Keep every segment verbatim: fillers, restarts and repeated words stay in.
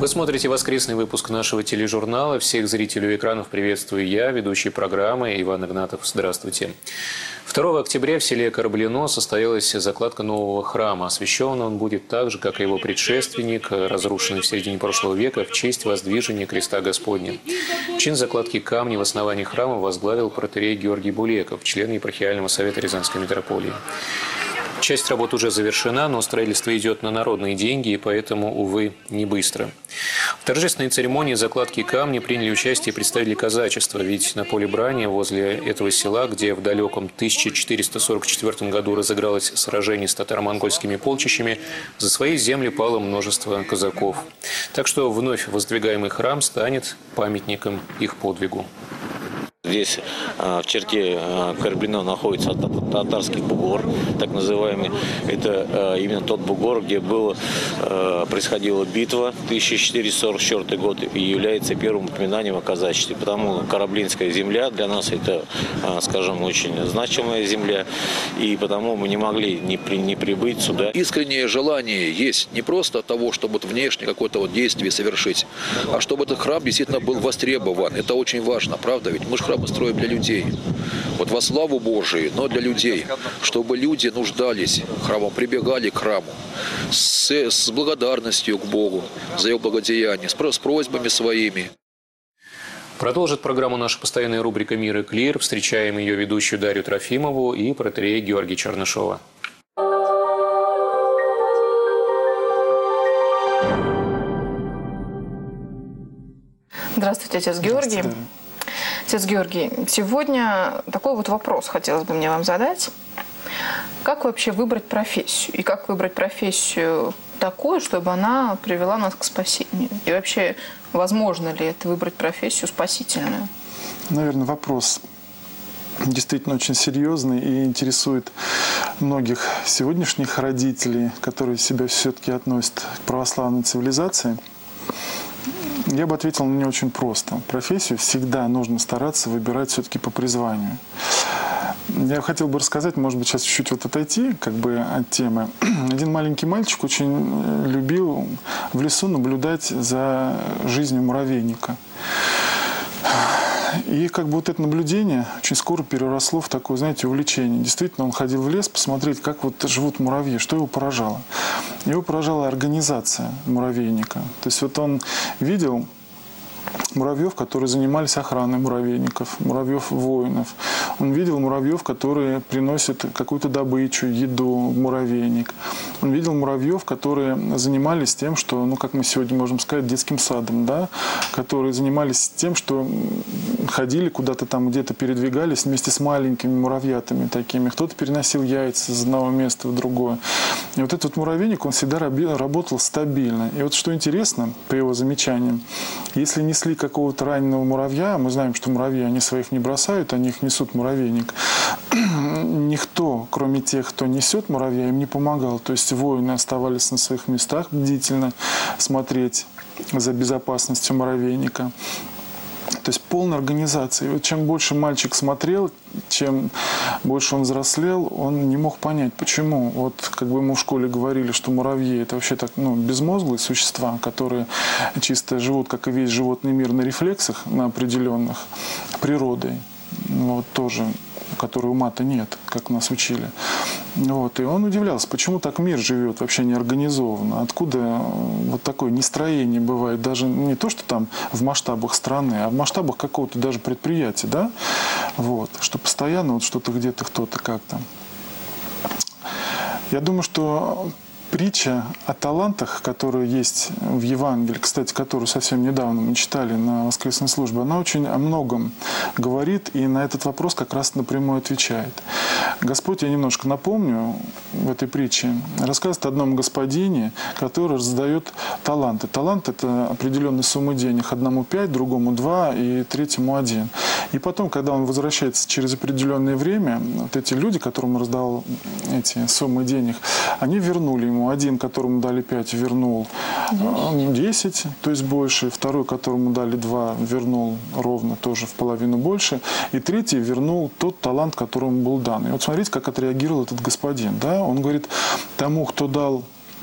Вы смотрите воскресный выпуск нашего тележурнала. Всех зрителей у экранов приветствую я, ведущий программы Иван Игнатов. Здравствуйте. второго октября в селе Кораблино состоялась закладка нового храма. Освящен он будет так же, как и его предшественник, разрушенный в середине прошлого века, в честь воздвижения креста Господня. Чин закладки камня в основании храма возглавил протоиерей Георгий Булеков, член епархиального совета Рязанской митрополии. Часть работ уже завершена, но строительство идет на народные деньги, и поэтому, увы, не быстро. В торжественной церемонии закладки камня приняли участие представители казачества, ведь на поле брани возле этого села, где в далеком тысяча четыреста сорок четвёртом году разыгралось сражение с татаро-монгольскими полчищами, за свои земли пало множество казаков. Так что вновь воздвигаемый храм станет памятником их подвигу. Здесь в черте Кораблино находится татарский бугор, так называемый. Это именно тот бугор, где было, происходила битва тысяча четыреста сорок четвёртый год и является первым упоминанием о казачестве. Потому Кораблинская земля для нас это, скажем, очень значимая земля, и потому мы не могли не, при, не прибыть сюда. Искреннее желание есть не просто того, чтобы вот внешне какое-то вот действие совершить, а чтобы этот храм действительно был востребован. Это очень важно, правда? Ведь мы же храм строим для людей. Вот во славу Божию, но для людей. Чтобы люди нуждались храмом, прибегали к храму с, с благодарностью к Богу за его благодеяние, с, с просьбами своими. Продолжит программу наша постоянная рубрика «Мир и клир». Встречаем ее ведущую Дарью Трофимову и протоиерея Георгия Чернышова. Здравствуйте, отец Георгий. Отец Георгий, сегодня такой вот вопрос хотелось бы мне вам задать. Как вообще выбрать профессию? И как выбрать профессию такую, чтобы она привела нас к спасению? И вообще, возможно ли это выбрать профессию спасительную? Наверное, вопрос действительно очень серьезный и интересует многих сегодняшних родителей, которые себя все-таки относят к православной цивилизации. Я бы ответил на нее очень просто. Профессию всегда нужно стараться выбирать все-таки по призванию. Я хотел бы рассказать, может быть, сейчас чуть-чуть вот отойти как бы от темы. Один маленький мальчик очень любил в лесу наблюдать за жизнью муравейника. И как бы вот это наблюдение очень скоро переросло в такое, знаете, увлечение. Действительно, он ходил в лес посмотреть, как вот живут муравьи, что его поражало. Его поражала организация муравейника. То есть вот он видел муравьев, которые занимались охраной муравейников, муравьев-воинов. Он видел муравьев, которые приносят какую-то добычу, еду в муравейник. Он видел муравьев, которые занимались тем, что, ну, как мы сегодня можем сказать, детским садом, да, которые занимались тем, что ходили куда-то там, где-то передвигались вместе с маленькими муравьятами такими. Кто-то переносил яйца из одного места в другое. И вот этот муравейник, он всегда работал стабильно. И вот что интересно, по его замечаниям, если несли какого-то раненого муравья, мы знаем, что муравьи, они своих не бросают, они их несут в муравейник. Никто, кроме тех, кто несет муравья, им не помогал. То есть воины оставались на своих местах бдительно смотреть за безопасностью муравейника. То есть полная организация. И вот чем больше мальчик смотрел, чем больше он взрослел, он не мог понять, почему. Вот как бы ему в школе говорили, что муравьи – это вообще так, ну, безмозглые существа, которые чисто живут, как и весь животный мир, на рефлексах, на определенных, природой. Вот тоже, у которой ума-то нет, как нас учили. Вот. И он удивлялся, почему так мир живет вообще неорганизованно, откуда вот такое нестроение бывает, даже не то, что там в масштабах страны, а в масштабах какого-то даже предприятия, да, вот, что постоянно вот что-то где-то кто-то как-то. Я думаю, что притча о талантах, которая есть в Евангелии, кстати, которую совсем недавно мы читали на воскресной службе, она очень о многом говорит и на этот вопрос как раз напрямую отвечает. Господь, я немножко напомню, в этой притче рассказывает о одном господине, который раздает таланты. Талант – это определенная сумма денег. Одному пять, другому два и третьему один. И потом, когда он возвращается через определенное время, вот эти люди, которым он раздал эти суммы денег, они вернули ему. Один, которому дали пять, вернул десять, то есть больше. Второй, которому дали два, вернул ровно тоже в половину больше. И третий вернул тот талант, который ему был дан. И вот смотрите, как отреагировал этот господин. Да? Он говорит, тому, кто дал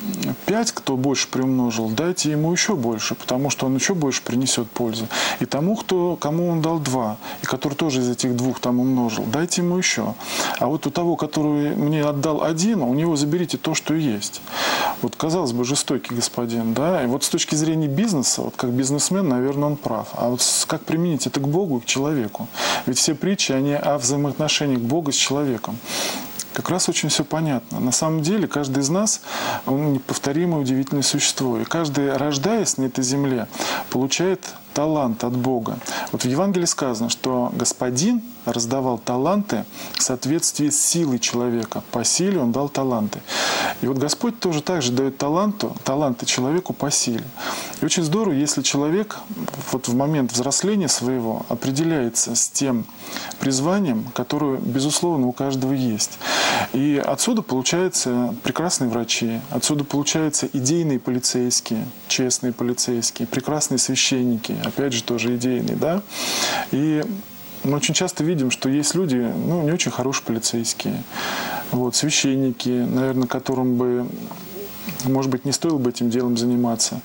пять, кто больше приумножил, дайте ему еще больше, потому что он еще больше принесет пользу. И тому, кто, кому он дал два, и который тоже из этих двух там умножил, дайте ему еще. А вот у того, который мне отдал один, у него заберите то, что есть. Вот, казалось бы, жестокий господин, да, и вот с точки зрения бизнеса, вот как бизнесмен, наверное, он прав. А вот как применить это к Богу и к человеку? Ведь все притчи, они о взаимоотношениях Бога с человеком. Как раз очень все понятно. На самом деле, каждый из нас, он неповторимое, удивительное существо. И каждый, рождаясь на этой земле, получает талант от Бога. Вот в Евангелии сказано, что Господин раздавал таланты в соответствии с силой человека. По силе он дал таланты. И вот Господь тоже так же дает таланту, таланты человеку по силе. И очень здорово, если человек вот в момент взросления своего определяется с тем призванием, которое, безусловно, у каждого есть. И отсюда получаются прекрасные врачи, отсюда получаются идейные полицейские, честные полицейские, прекрасные священники, опять же, тоже идейные, да. И мы очень часто видим, что есть люди, ну, не очень хорошие полицейские, вот, священники, наверное, которым бы, может быть, не стоило бы этим делом заниматься,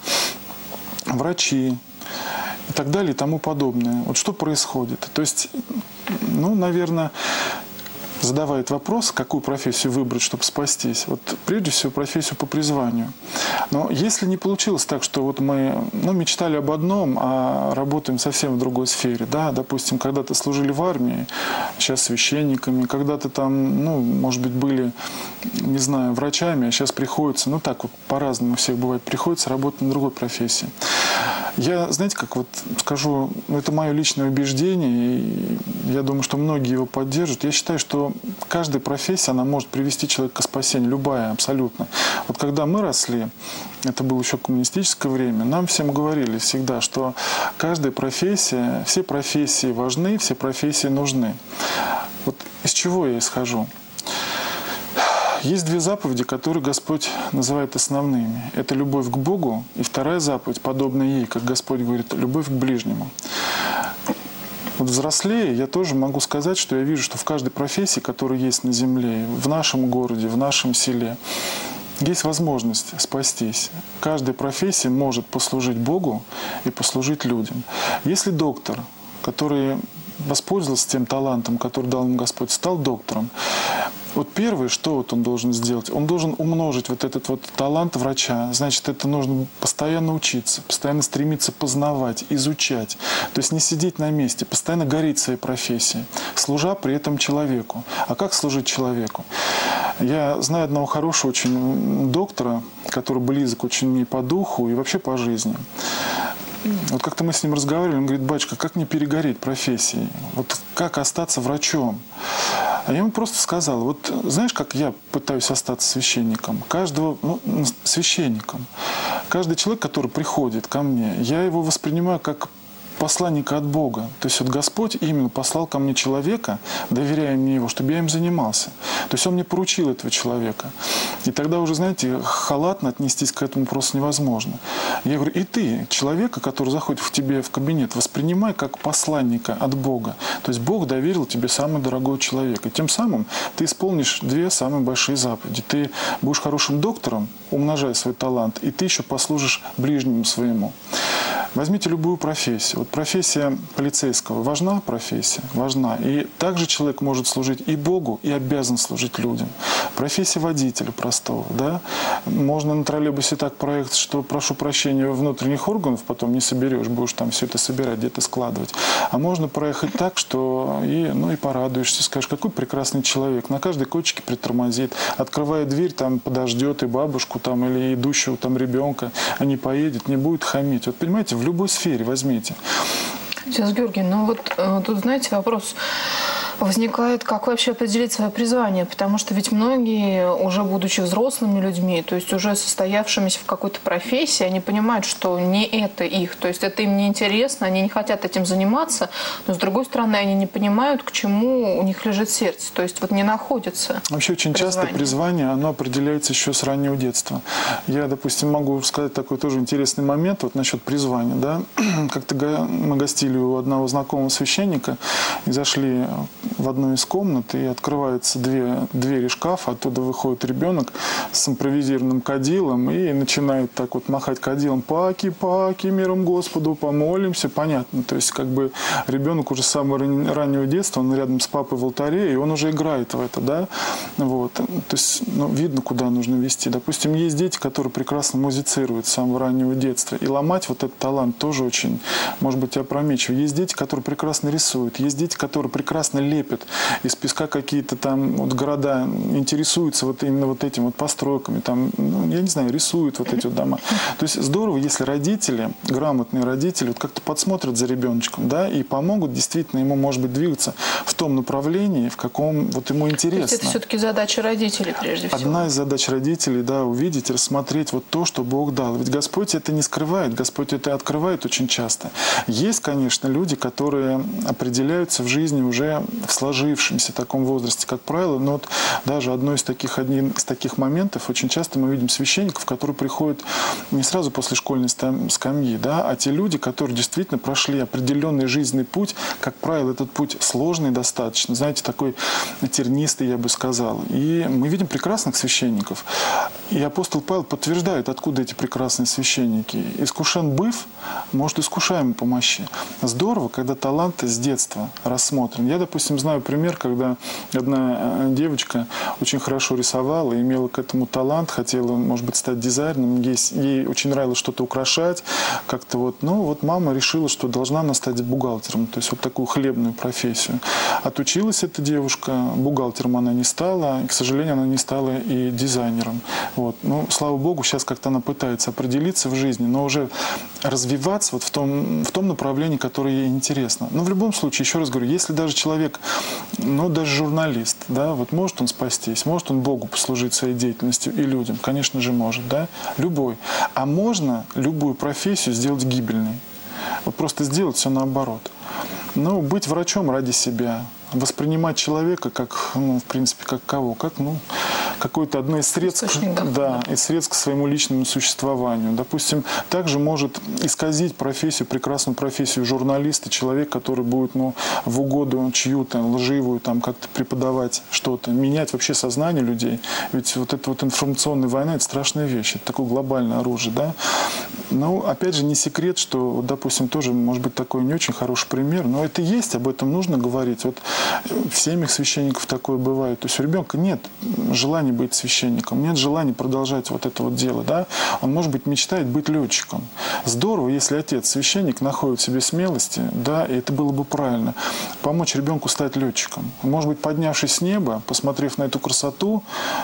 врачи и так далее и тому подобное. Вот что происходит? То есть, ну, наверное, задавает вопрос, какую профессию выбрать, чтобы спастись. Вот прежде всего профессию по призванию. Но если не получилось так, что вот мы ну, мечтали об одном, а работаем совсем в другой сфере, да, допустим, когда-то служили в армии, сейчас священниками, когда-то там, ну, может быть, были, не знаю, врачами, а сейчас приходится, ну так вот по-разному у всех бывает, приходится работать на другой профессии. Я, знаете, как вот скажу, это мое личное убеждение, и я думаю, что многие его поддержат. Я считаю, что каждая профессия, она может привести человека к спасению, любая, абсолютно. Вот когда мы росли, это было еще коммунистическое время, нам всем говорили всегда, что каждая профессия, все профессии важны, все профессии нужны. Вот из чего я исхожу? Есть две заповеди, которые Господь называет основными. Это любовь к Богу, и вторая заповедь, подобная ей, как Господь говорит, любовь к ближнему. Вот взрослее я тоже могу сказать, что я вижу, что в каждой профессии, которая есть на земле, в нашем городе, в нашем селе, есть возможность спастись. Каждая профессия может послужить Богу и послужить людям. Если доктор, который воспользовался тем талантом, который дал ему Господь, стал доктором, вот первое, что вот он должен сделать? Он должен умножить вот этот вот талант врача. Значит, это нужно постоянно учиться, постоянно стремиться познавать, изучать. То есть не сидеть на месте, постоянно гореть своей профессией, служа при этом человеку. А как служить человеку? Я знаю одного хорошего очень доктора, который близок очень мне по духу и вообще по жизни. Вот как-то мы с ним разговаривали, он говорит: батюшка, как не перегореть профессией? Вот как остаться врачом? А я ему просто сказал: вот знаешь, как я пытаюсь остаться священником? Каждого, ну, священником. Каждый человек, который приходит ко мне, я его воспринимаю как посланника от Бога. То есть вот Господь именно послал ко мне человека, доверяя мне его, чтобы я им занимался. То есть Он мне поручил этого человека. И тогда уже, знаете, халатно отнестись к этому просто невозможно. Я говорю: и ты, человека, который заходит в тебе в кабинет, воспринимай как посланника от Бога. То есть Бог доверил тебе самый дорогой человек. И тем самым ты исполнишь две самые большие заповеди. Ты будешь хорошим доктором, умножая свой талант, и ты еще послужишь ближнему своему. Возьмите любую профессию. Вот профессия полицейского. Важна профессия? Важна. И также человек может служить и Богу, и обязан служить людям. Профессия водителя простого. Да? Можно на троллейбусе так проехать, что, прошу прощения, внутренних органов потом не соберешь, будешь там все это собирать, где-то складывать. А можно проехать так, что и, ну, и порадуешься, скажешь: какой прекрасный человек. На каждой кочке притормозит, открывая дверь, там подождет и бабушку, там, или идущего там ребенка, а не поедет, не будет хамить. Вот понимаете, в любой сфере возьмите. Отец Георгий, ну вот э, тут, знаете, вопрос возникает, как вообще определить свое призвание, потому что ведь многие, уже будучи взрослыми людьми, то есть уже состоявшимися в какой-то профессии, они понимают, что не это их, то есть это им не интересно, они не хотят этим заниматься, но с другой стороны они не понимают, к чему у них лежит сердце, то есть вот не находится. Вообще очень часто призвание, оно определяется еще с раннего детства. Я, допустим, могу сказать такой тоже интересный момент вот насчет призвания. Да? Как-то мы гостили у одного знакомого священника и зашли в одной из комнат, и открываются две двери шкафа, оттуда выходит ребенок с импровизированным кадилом и начинает так вот махать кадилом: «Паки, паки, миром Господу помолимся». Понятно, то есть как бы ребенок уже с самого раннего детства, он рядом с папой в алтаре, и он уже играет в это, да, вот, то есть, ну, видно, куда нужно вести. Допустим, есть дети, которые прекрасно музицируют с самого раннего детства, и ломать вот этот талант тоже очень, может быть, опрометчиво. Есть дети, которые прекрасно рисуют, есть дети, которые прекрасно лепят из песка какие-то там вот города, интересуются вот именно вот этим вот постройками, там, ну, я не знаю, рисуют вот эти вот дома. То есть здорово, если родители, грамотные родители, вот как-то подсмотрят за ребеночком, да, и помогут действительно ему, может быть, двигаться в том направлении, в каком вот ему интересно. То есть это все-таки задача родителей прежде всего? Одна из задач родителей, да, увидеть, рассмотреть вот то, что Бог дал. Ведь Господь это не скрывает, Господь это открывает очень часто. Есть, конечно, люди, которые определяются в жизни уже в сложившемся таком возрасте, как правило, но вот даже одно из таких, один из таких моментов, очень часто мы видим священников, которые приходят не сразу после школьной скамьи, да, а те люди, которые действительно прошли определенный жизненный путь, как правило, этот путь сложный достаточно, знаете, такой тернистый, я бы сказал. И мы видим прекрасных священников. И апостол Павел подтверждает, откуда эти прекрасные священники. «Искушен быв, может, искушаем помощи». Здорово, когда таланты с детства рассмотрен. Я, допустим, знаю пример, когда одна девочка очень хорошо рисовала, имела к этому талант, хотела, может быть, стать дизайнером, ей, ей очень нравилось что-то украшать, как-то вот, ну, вот мама решила, что должна она стать бухгалтером, то есть вот такую хлебную профессию. Отучилась эта девушка, бухгалтером она не стала, и, к сожалению, она не стала и дизайнером. Вот. Ну, слава Богу, сейчас как-то она пытается определиться в жизни, но уже развиваться вот в том, в том направлении, которое ей интересно. Но в любом случае, еще раз говорю, если даже человек, ну, даже журналист, да, вот может он спастись, может он Богу послужить своей деятельностью и людям, конечно же, может, да, любой. А можно любую профессию сделать гибельной. Вот просто сделать все наоборот. Ну, быть врачом ради себя, воспринимать человека как, ну, в принципе, как кого? Как, ну, какое-то одно из средств, да, из средств к своему личному существованию. Допустим, также может исказить профессию, прекрасную профессию журналиста, человек, который будет, ну, в угоду чью-то лживую там как-то преподавать что-то, менять вообще сознание людей. Ведь вот эта вот информационная война – это страшная вещь, это такое глобальное оружие, да. Ну, опять же, не секрет, что, допустим, тоже может быть такой не очень хороший пример, но это есть, об этом нужно говорить. Вот в семьях священников такое бывает. То есть у ребенка нет желания быть священником, нет желания продолжать вот это вот дело, да. Он, может быть, мечтает быть летчиком. Здорово, если отец священник находит в себе смелости, да, и это было бы правильно, помочь ребенку стать летчиком. Может быть, поднявшись с неба, посмотрев на эту красоту,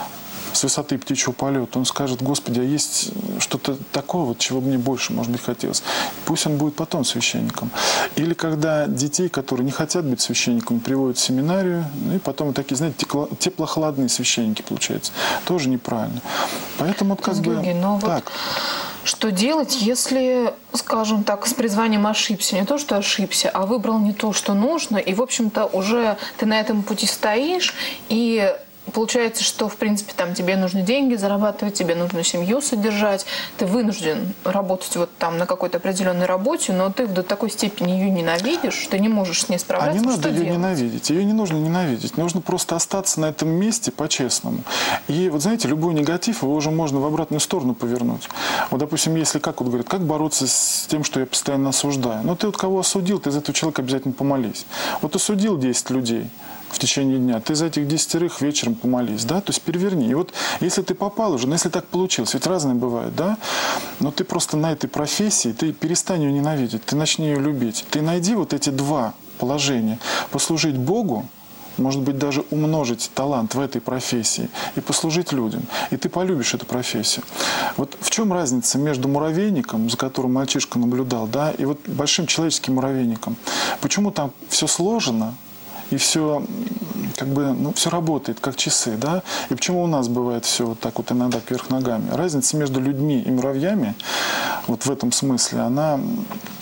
с высоты птичьего полета, он скажет: Господи, а есть что-то такое, вот, чего мне больше, может быть, хотелось. Пусть он будет потом священником. Или когда детей, которые не хотят быть священниками, приводят в семинарию, ну, и потом вот такие, знаете, теплохладные священники получаются. Тоже неправильно. Поэтому вот как бы... Но так. Вот что делать, если, скажем так, с призванием ошибся? Не то, что ошибся, а выбрал не то, что нужно, и, в общем-то, уже ты на этом пути стоишь, и получается, что, в принципе, там тебе нужны деньги зарабатывать, тебе нужно семью содержать, ты вынужден работать вот там на какой-то определенной работе, но ты до такой степени ее ненавидишь, ты не можешь с ней справляться. А не надо что ее делать? ненавидеть. Ее не нужно ненавидеть. Нужно просто остаться на этом месте по-честному. И вот знаете, любой негатив, его уже можно в обратную сторону повернуть. Вот, допустим, если, как вот говорят, как бороться с тем, что я постоянно осуждаю? Ну, ты вот кого осудил, ты из этого человека обязательно помолись. Вот осудил десять людей в течение дня, ты за этих десятерых вечером помолись, да, то есть переверни. И вот если ты попал уже, ну если так получилось, ведь разное бывает, да, но ты просто на этой профессии, ты перестань ее ненавидеть, ты начни ее любить. Ты найди вот эти два положения: послужить Богу, может быть, даже умножить талант в этой профессии и послужить людям. И ты полюбишь эту профессию. Вот в чем разница между муравейником, за которым мальчишка наблюдал, да, и вот большим человеческим муравейником? Почему там все сложено, и все, как бы, ну, все работает, как часы, да? И почему у нас бывает все вот так вот иногда кверх ногами? Разница между людьми и муравьями, вот в этом смысле, она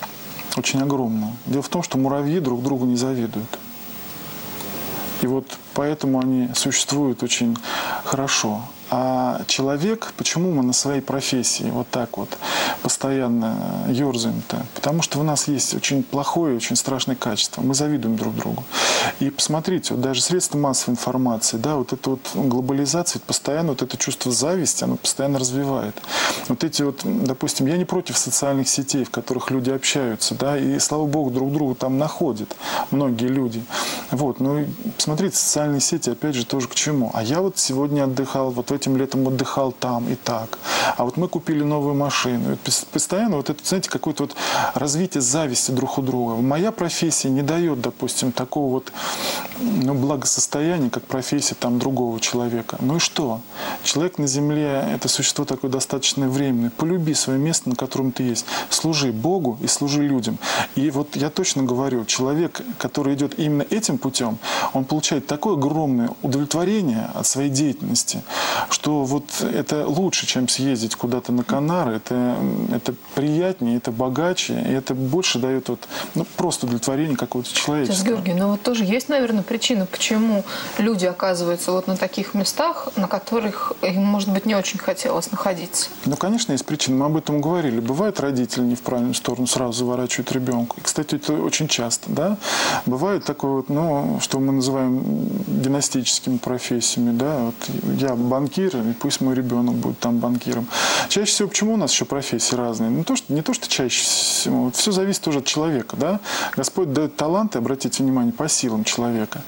очень огромна. Дело в том, что муравьи друг другу не завидуют. И вот поэтому они существуют очень хорошо. А человек, почему мы на своей профессии вот так вот постоянно ерзаем-то? Потому что у нас есть очень плохое, очень страшное качество. Мы завидуем друг другу. И посмотрите, вот даже средства массовой информации, да, вот эта вот глобализация, постоянно вот это чувство зависти, оно постоянно развивает. Вот эти вот, допустим, я не против социальных сетей, в которых люди общаются, да, и, слава богу, друг друга там находят многие люди. Вот, ну, посмотрите, социальные сети, опять же, тоже к чему. А я вот сегодня отдыхал, вот в этим летом отдыхал там и так. А вот мы купили новую машину. И постоянно вот это, знаете, какое-то вот развитие зависти друг у друга. Моя профессия не дает, допустим, такого вот, ну, благосостояния, как профессия там другого человека. Ну и что? Человек на земле – это существо такое достаточно временное. Полюби свое место, на котором ты есть. Служи Богу и служи людям. И вот я точно говорю, человек, который идет именно этим путем, он получает такое огромное удовлетворение от своей деятельности, что вот это лучше, чем съездить куда-то на Канары, это, это приятнее, это богаче, и это больше дает вот, ну, просто удовлетворение какого-то человеческого. Георгий, но вот тоже есть, наверное, причина, почему люди оказываются вот на таких местах, на которых им, может быть, не очень хотелось находиться. Ну, конечно, есть причины. Мы об этом говорили. Бывает, родители не в правильную сторону сразу заворачивают ребенка. И, кстати, это очень часто, да. Бывает такое вот, ну, что мы называем династическими профессиями, да. Вот я банкир, и пусть мой ребенок будет там банкиром. Чаще всего, почему у нас еще профессии разные? Не то, что, не то, что чаще всего. Вот все зависит тоже от человека, да. Господь дает таланты, обратите внимание, по силам человека.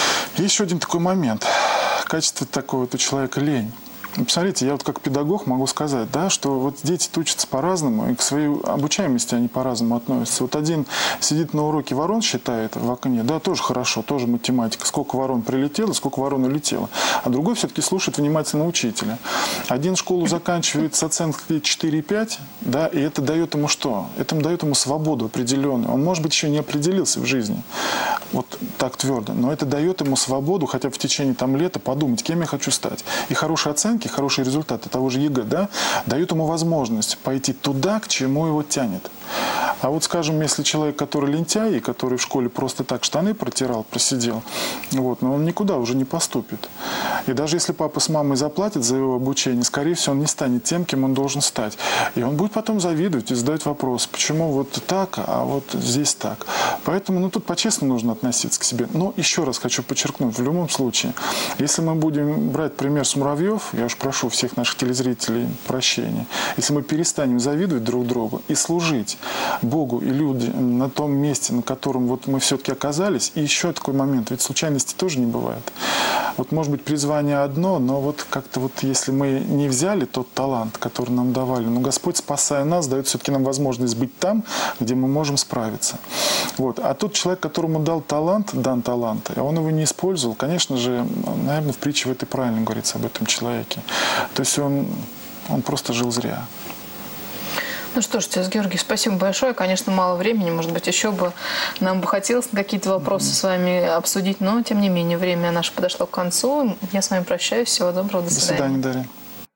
И еще один такой момент. Качество такого вот у человека — лень. Посмотрите, я вот как педагог могу сказать, да, что вот дети учатся по-разному, и к своей обучаемости они по-разному относятся. Вот один сидит на уроке, ворон считает в окне, да, тоже хорошо, тоже математика, сколько ворон прилетело, сколько ворон улетело. А другой все-таки слушает внимательно учителя. Один школу заканчивает с оценкой четыре и пять, да, и это дает ему что? Это дает ему свободу определенную. Он, может быть, еще не определился в жизни, вот так твердо, но это дает ему свободу, хотя бы в течение там лета подумать, кем я хочу стать. И хорошие оценки, хорошие результаты того же ЕГЭ, да, дают ему возможность пойти туда, к чему его тянет. А вот, скажем, если человек, который лентяй, и который в школе просто так штаны протирал, просидел, вот, но он никуда уже не поступит. И даже если папа с мамой заплатят за его обучение, скорее всего, он не станет тем, кем он должен стать. И он будет потом завидовать и задать вопрос, почему вот так, а вот здесь так. Поэтому, ну, тут по-честному нужно относиться к себе. Но еще раз хочу подчеркнуть, в любом случае, если мы будем брать пример с муравьев, я уж прошу всех наших телезрителей прощения, если мы перестанем завидовать друг другу и служить Богу и людям на том месте, на котором вот мы все-таки оказались, и еще такой момент, ведь случайности тоже не бывает. Вот может быть призвание одно, но вот как-то вот если мы не взяли тот талант, который нам давали, но Господь, спасая нас, дает все-таки нам возможность быть там, где мы можем справиться. Вот. А тот человек, которому дал талант, дан талант, а он его не использовал, конечно же, наверное, в притче в этой правильно говорится об этом человеке. То есть он, он просто жил зря. Ну что ж, отец Георгий, спасибо большое. Конечно, мало времени, может быть, еще бы нам бы хотелось какие-то вопросы mm-hmm. с вами обсудить, но, тем не менее, время наше подошло к концу. Я с вами прощаюсь. Всего доброго. До, до свидания. До свидания, Дарья.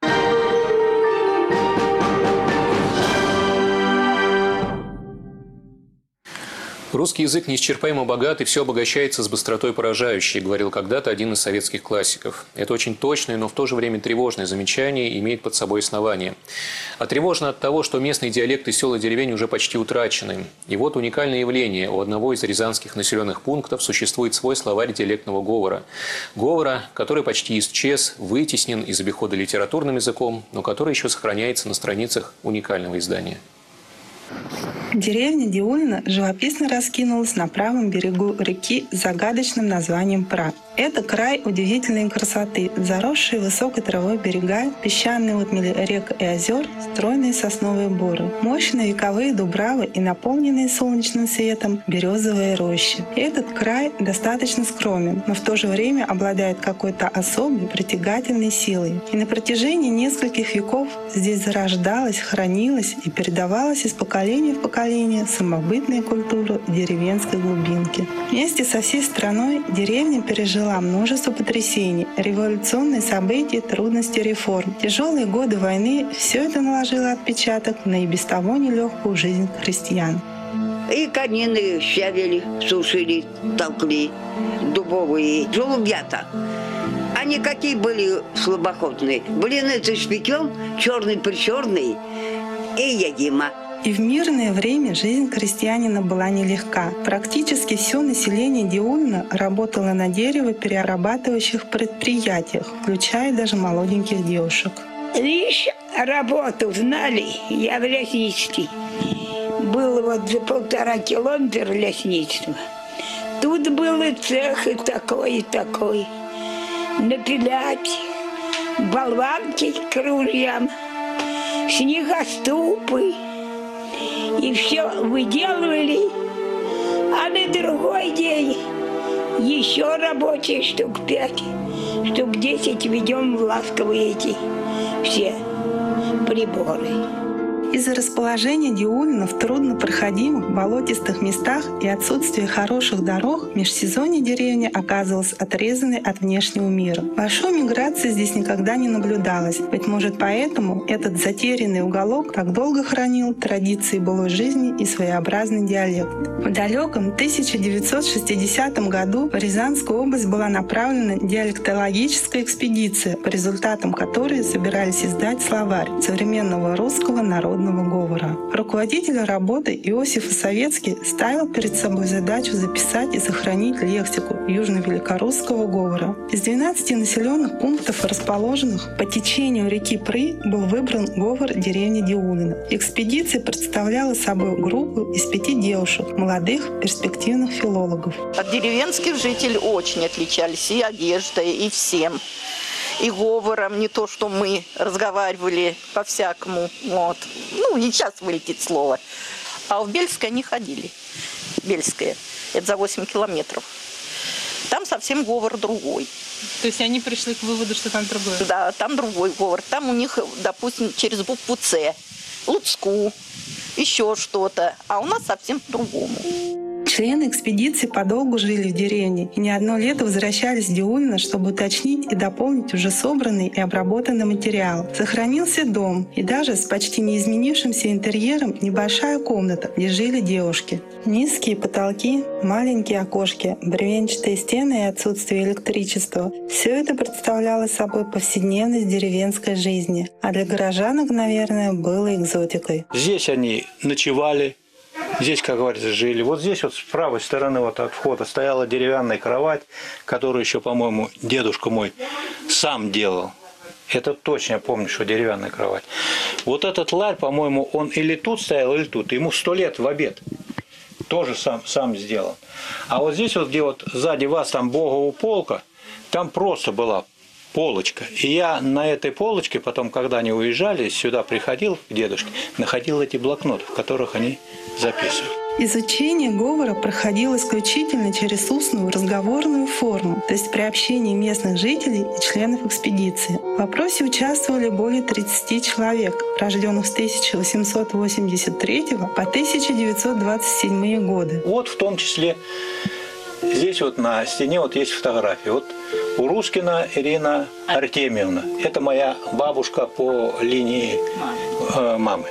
Русский язык неисчерпаемо богат, и все обогащается с быстротой поражающей, говорил когда-то один из советских классиков. Это очень точное, но в то же время тревожное замечание и имеет под собой основание. А тревожно от того, что местные диалекты сел и деревень уже почти утрачены. И вот уникальное явление. У одного из рязанских населенных пунктов существует свой словарь диалектного говора. Говора, который почти исчез, вытеснен из обихода литературным языком, но который еще сохраняется на страницах уникального издания. Деревня Диулино живописно раскинулась на правом берегу реки с загадочным названием Пра. Это край удивительной красоты, заросшие высокой травой берега, песчаные отмели рек и озер, стройные сосновые боры, мощные вековые дубравы и наполненные солнечным светом березовые рощи. Этот край достаточно скромен, но в то же время обладает какой-то особой притягательной силой. И на протяжении нескольких веков здесь зарождалась, хранилась и передавалась из поколения в поколение самобытная культура деревенской глубинки. Вместе со всей страной деревня пережила множество потрясений, революционные события, трудности реформ. Тяжелые годы войны — все это наложило отпечаток на и без того нелегкую жизнь крестьян. И конины щавили, сушили, толкли. дубовые, желубята. Они какие были слабоходные. Блины с шпиком, черный-причерный и ядима. И в мирное время жизнь крестьянина была нелегка. Практически все население Диулина работало на деревоперерабатывающих предприятиях, включая даже молоденьких девушек. Лишь работу знали, я в лесничестве. Было вот за полтора километра лесничества. Тут был и цех, и такой, и такой. Напилять, болванки к ружьям, снегоступы. И все выделывали, а на другой день еще рабочие штук пять, штук десять ведем в ласковые эти все приборы. Из-за расположения Диулина в труднопроходимых болотистых местах и отсутствия хороших дорог в межсезонье деревня оказывалась отрезанной от внешнего мира. Большой миграции здесь никогда не наблюдалось. Быть может, поэтому этот затерянный уголок так долго хранил традиции былой жизни и своеобразный диалект. В далеком тысяча девятьсот шестидесятом году в Рязанскую область была направлена диалектологическая экспедиция, по результатам которой собирались издать словарь современного русского народного говора. Руководитель работы Иосиф Советский ставил перед собой задачу записать и сохранить лексику южно-великорусского говора. Из двенадцати населенных пунктов, расположенных по течению реки Пры, был выбран говор деревни Диулина. Экспедиция представляла собой группу из пяти девушек, молодых перспективных филологов. От деревенских жителей очень отличались и одеждой, и всем. И говором, не то, что мы разговаривали по-всякому. Вот. Ну, не сейчас вылетит слово. А в Бельское не ходили. Бельское. Это за восемь километров. Там совсем говор другой. То есть они пришли к выводу, что там другой? Да, там другой говор. Там у них, допустим, через букву «Ц», Луцку, еще что-то. А у нас совсем по-другому. Члены экспедиции подолгу жили в деревне и не одно лето возвращались в Диулино, чтобы уточнить и дополнить уже собранный и обработанный материал. Сохранился дом и даже с почти неизменившимся интерьером небольшая комната, где жили девушки. Низкие потолки, маленькие окошки, бревенчатые стены и отсутствие электричества — все это представляло собой повседневность деревенской жизни, а для горожанок, наверное, было экзотикой. Здесь они ночевали. Здесь, как говорится, жили. Вот здесь вот с правой стороны вот от входа стояла деревянная кровать, которую еще, по-моему, дедушка мой сам делал. Это точно я помню, что деревянная кровать. Вот этот ларь, по-моему, он или тут стоял, или тут. Ему сто лет в обед. Тоже сам, сам сделал. А вот здесь вот, где вот сзади вас там Богова полка, там просто была полочка. И я на этой полочке, потом, когда они уезжали, сюда приходил к дедушке, находил эти блокноты, в которых они записывали. Изучение говора проходило исключительно через устную разговорную форму, то есть при общении местных жителей и членов экспедиции. В опросе участвовали более тридцати человек, рожденных с тысяча восемьсот восемьдесят третьего по тысяча девятьсот двадцать седьмой годы. Вот в том числе здесь вот на стене вот есть фотографии. Вот у Рускина Ирина Артемьевна. Это моя бабушка по линии э, мамы.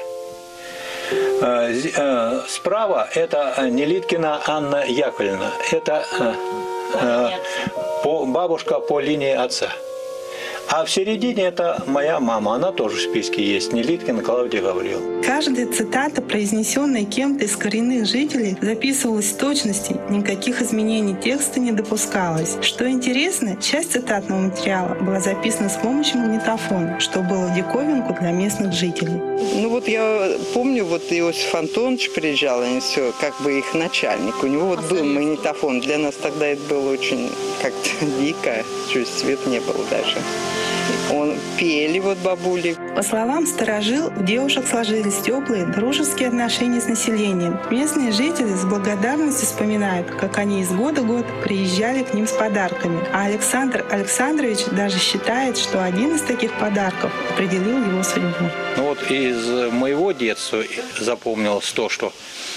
Э, э, справа это Нелиткина Анна Яковлевна. Это э, э, по, бабушка по линии отца. А в середине это моя мама, она тоже в списке есть, Нелиткина Клавдия Гавриловна. Каждая цитата, произнесенная кем-то из коренных жителей, записывалась в точности, никаких изменений текста не допускалось. Что интересно, часть цитатного материала была записана с помощью магнитофона, что было в диковинку для местных жителей. Ну вот я помню, вот Иосиф Антонович приезжал, и все, как бы их начальник. У него вот был магнитофон. Для нас тогда это было очень как-то дико, чуть свет не было даже. Он пели вот бабули. По словам старожил, у девушек сложились теплые, дружеские отношения с населением. Местные жители с благодарностью вспоминают, как они из года в год приезжали к ним с подарками. А Александр Александрович даже считает, что один из таких подарков определил его судьбу. Ну вот из моего детства запомнилось то, что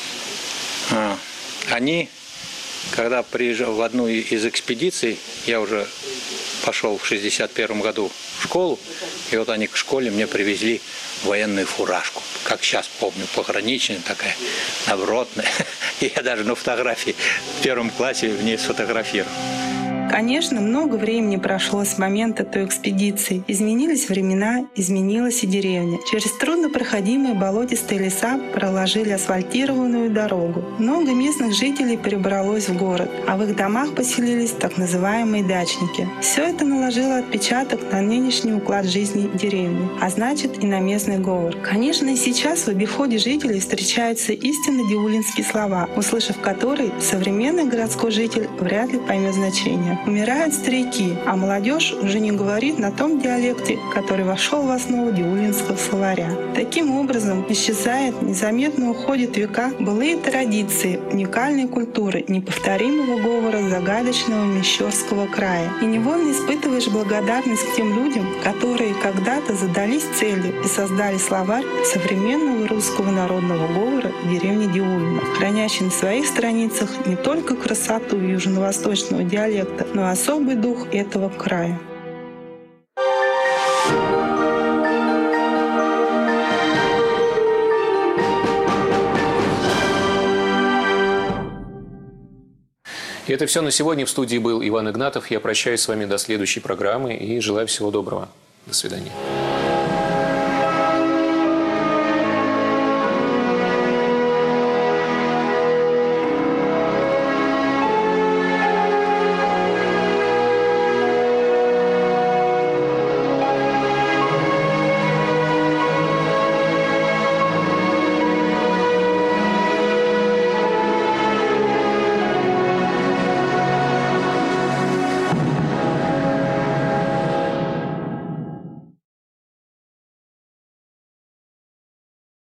а, они, когда приезжали в одну из экспедиций, я уже пошел в шестьдесят первом году в школу, и вот они к школе мне привезли военную фуражку. Как сейчас помню, пограничная такая, добротная. И я даже на фотографии в первом классе в ней сфотографировал. Конечно, много времени прошло с момента той экспедиции. Изменились времена, изменилась и деревня. Через труднопроходимые болотистые леса проложили асфальтированную дорогу. Много местных жителей перебралось в город, а в их домах поселились так называемые дачники. Все это наложило отпечаток на нынешний уклад жизни деревни, а значит и на местный говор. Конечно, и сейчас в обиходе жителей встречаются истинно диулинские слова, услышав которые современный городской житель вряд ли поймет значение. Умирают старики, а молодежь уже не говорит на том диалекте, который вошел в основу диулинского словаря. Таким образом, исчезает, незаметно уходят века былые традиции, уникальной культуры, неповторимого говора загадочного Мещерского края. И невольно испытываешь благодарность к тем людям, которые когда-то задались целью и создали словарь современного русского народного говора в деревне Диулино, хранящий на своих страницах не только красоту южно-восточного диалекта, но и особый дух этого края. И это все на сегодня. В студии был Иван Игнатов. Я прощаюсь с вами до следующей программы и желаю всего доброго. До свидания.